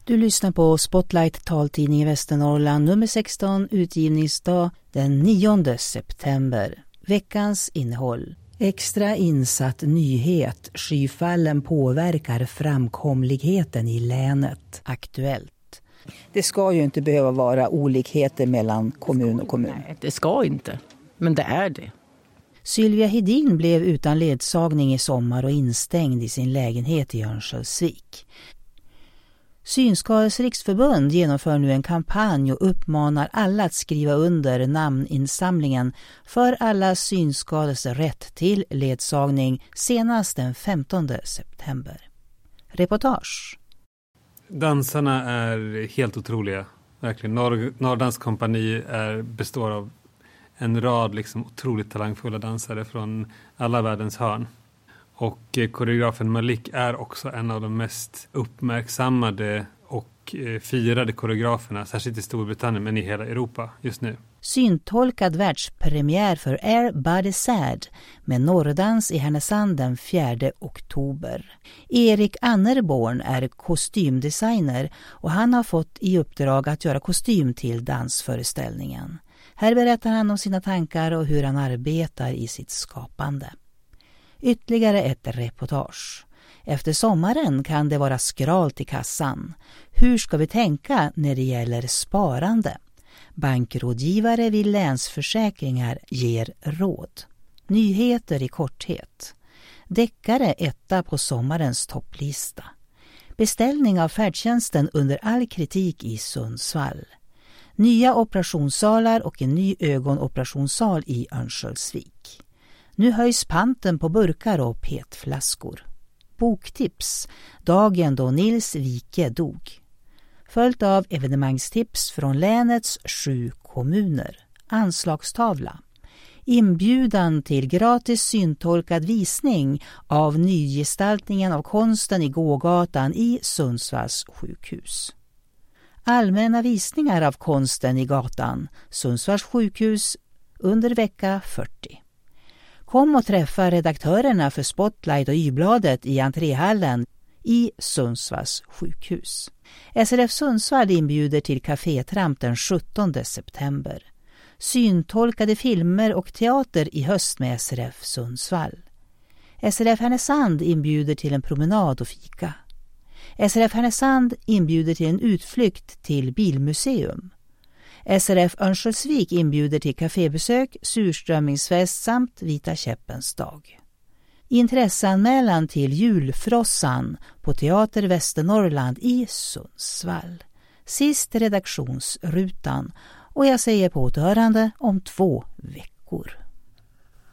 Du lyssnar på Spotlight, taltidning i Västernorrland, nummer 16, utgivningsdag den 9 september. Veckans innehåll. Extra insatt nyhet. Skyfallen påverkar framkomligheten i länet. Aktuellt. Det ska ju inte behöva vara olikheter mellan kommun och kommun. Nej, det ska inte. Men det är det. Sylvia Hedin blev utan ledsagning i sommar och instängd i sin lägenhet i Örnsköldsvik. Synskadades riksförbund genomför nu en kampanj och uppmanar alla att skriva under namninsamlingen för alla synskadades rätt till ledsagning senast den 15 september. Reportage. Dansarna är helt otroliga. Verkligen. Norrdanskompani består av en rad otroligt talangfulla dansare från alla världens hörn. Och koreografen Malik är också en av de mest uppmärksammade och firade koreograferna, särskilt i Storbritannien men i hela Europa just nu. Syntolkad världspremiär för Air Body Sad med norrdans i Härnösand den 4 oktober. Erik Annerborn är kostymdesigner och han har fått i uppdrag att göra kostym till dansföreställningen. Här berättar han om sina tankar och hur han arbetar i sitt skapande. Ytterligare ett reportage. Efter sommaren kan det vara skralt i kassan. Hur ska vi tänka när det gäller sparande? Bankrådgivare vid Länsförsäkringar ger råd. Nyheter i korthet. Deckare etta på sommarens topplista. Beställning av färdtjänsten under all kritik i Sundsvall. Nya operationssalar och en ny ögonoperationssal i Örnsköldsvik. Nu höjs panten på burkar och petflaskor. Boktips. Dagen då Nils Wike dog. Följt av evenemangstips från länets 7 kommuner. Anslagstavla. Inbjudan till gratis syntolkad visning av nygestaltningen av konsten i gågatan i Sundsvalls sjukhus. Allmänna visningar av konsten i gatan, Sundsvalls sjukhus, under vecka 40. Kom och träffa redaktörerna för Spotlight och Y-bladet i entréhallen i Sundsvalls sjukhus. SRF Sundsvall inbjuder till kafétramp den 17 september. Syntolkade filmer och teater i höst med SRF Sundsvall. SRF Härnösand inbjuder till en promenad och fika. SRF Härnösand inbjuder till en utflykt till bilmuseum. SRF Örnsköldsvik inbjuder till kafébesök, surströmmingsfest samt Vita käppens dag. Intresseanmälan till julfrossan på Teater Västernorrland i Sundsvall. Sist redaktionsrutan och jag säger på återhörande om 2 veckor.